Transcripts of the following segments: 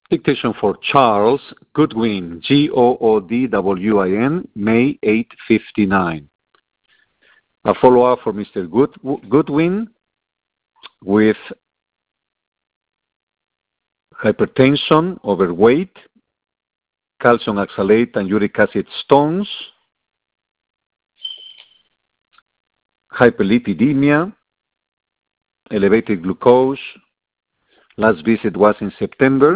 Dictation for Charles Goodwin, Goodwin, May 8:59. A follow-up for Mr. Goodwin with hypertension, overweight, calcium oxalate and uric acid stones, hyperlipidemia, elevated glucose. Last visit was in September.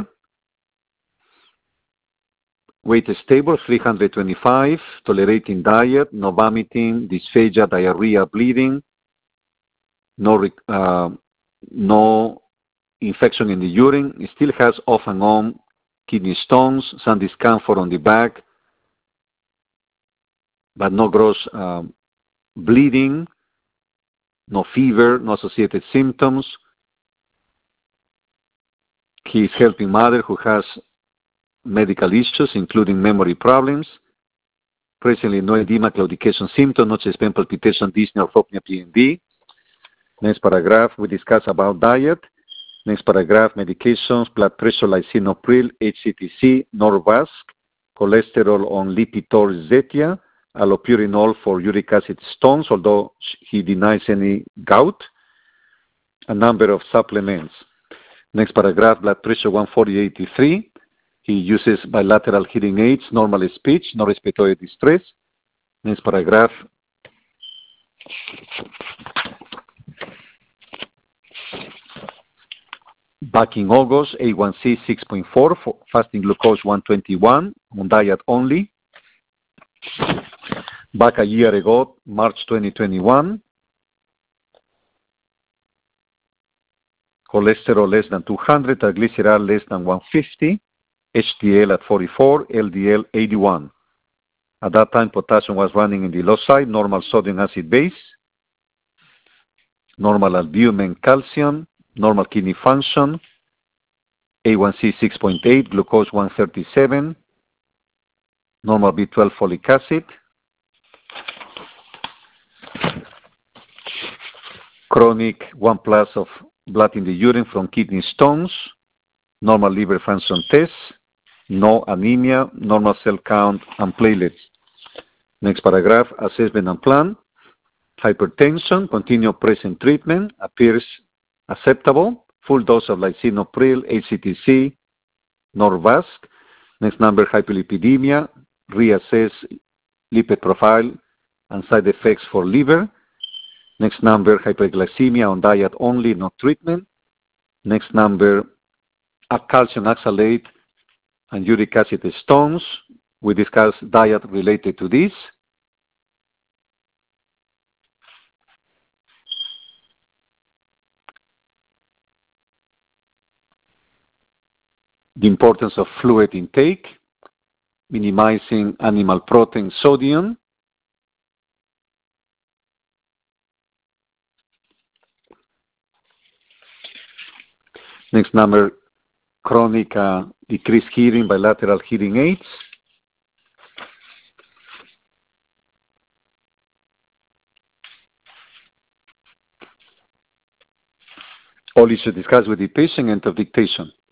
Weight is stable, 325, tolerating diet, no vomiting, dysphagia, diarrhea, bleeding, no infection in the urine. It still has off and on kidney stones, some discomfort on the back, but no gross bleeding, no fever, no associated symptoms. He is helping mother who has medical issues, including memory problems. Presently, no edema, claudication symptom, no chest pain, palpitation, dyspnea, orthopnea, PND. Next paragraph, we discuss about diet. Next paragraph, medications, blood pressure, lisinopril, HCTC, Norvasc, cholesterol on Lipitor, Zetia, allopurinol for uric acid stones, although he denies any gout, a number of supplements. Next paragraph, blood pressure 140/83. He uses bilateral hearing aids, normal speech, no respiratory distress. Next paragraph. Back in August, A1C 6.4, fasting glucose 121, on diet only. Back a year ago, March 2021. Cholesterol less than 200, triglyceride less than 150. HDL at 44, LDL 81. At that time, potassium was running in the low side, normal sodium acid base, normal albumin, calcium, normal kidney function, A1C 6.8, glucose 137, normal B12 folic acid, chronic 1+ of blood in the urine from kidney stones, normal liver function test, no anemia, normal cell count, and platelets. Next paragraph, assessment and plan. Hypertension, continue present treatment, appears acceptable. Full dose of lisinopril, HCTC, Norvasc. Next number, hyperlipidemia, reassess lipid profile and side effects for liver. Next number, hyperglycemia on diet only, no treatment. Next number, calcium oxalate and uric acid stones. We discuss diet related to this. The importance of fluid intake, minimizing animal protein, sodium. Next number, chronic decreased hearing, bilateral hearing aids. All issues discussed with the patient, end of dictation.